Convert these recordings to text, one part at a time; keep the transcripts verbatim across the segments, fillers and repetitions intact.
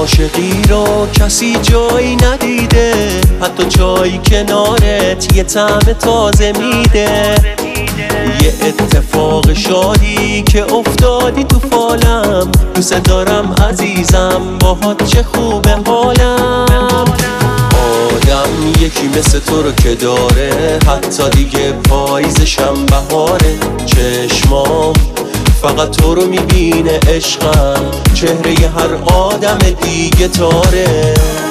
عاشقی رو کسی جایی ندیده، حتی جایی کنارت یه طعم تازه میده. یه اتفاق شادی که افتادی تو فالم، دوست دارم عزیزم باهات چه خوبه حالم. آدم یکی مثل تو رو که داره، حتی دیگه پاییزشم بهاره. چشمام فقط تو رو میبینه عشقم، چهره هر آدم دیگه تاره.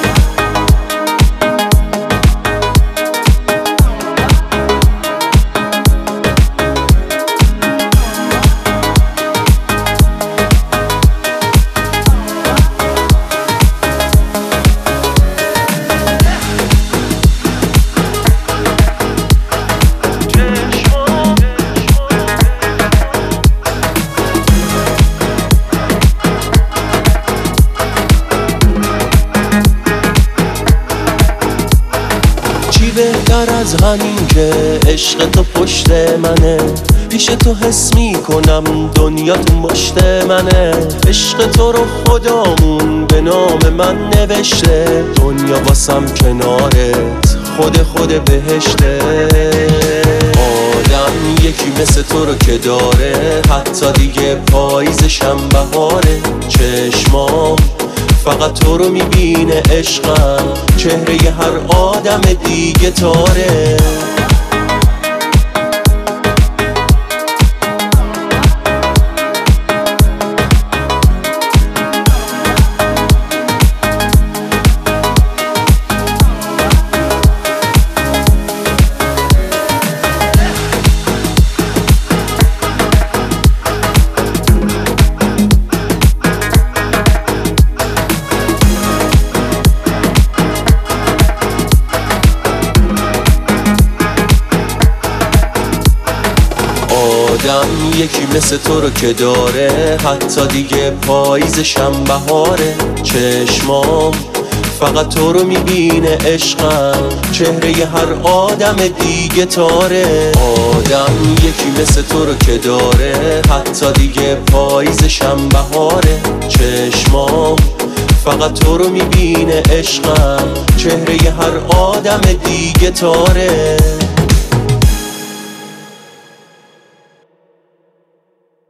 بهتر از همین که عشق تو پشت منه، پیش تو حس میکنم دنیا تو مشت منه. عشق تو رو خدامون به نام من نوشته، دنیا واسم کنارت خود خود بهشته. آدم یکی مثل تو رو که داره، حتی دیگه پاییزشم بهاره. چشمام فقط تو رو میبینه عشقم، چهره هر آدم دیگه تاره. آدم یکی مثل تو رو که داره، حتی دیگه پاییزشم بهاره. چشمام فقط تو رو میبینه عشقم، چهره هر آدم دیگه تاره. آدم یکی مثل تو رو که داره، حتی دیگه پاییزشم بهاره. چشمام فقط تو رو میبینه عشقم، چهره هر آدم دیگه تاره.